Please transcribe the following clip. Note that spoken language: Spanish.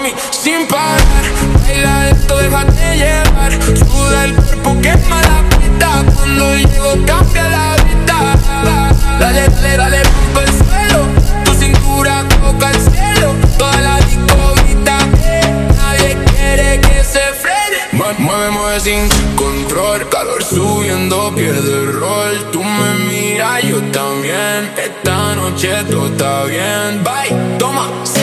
mami, sin parar. Baila esto, déjate llevar. Suda el cuerpo, quema la pista. Cuando llego cambia la vista. Dale, dale, dale, rompe el suelo. Tu cintura toca el cielo. Toda la disco grita que nadie quiere que se frene. Mueve, mueve sin control. Calor subiendo, pierde el rol. Tú me miras, yo también. Esta noche todo está bien. Bye, toma.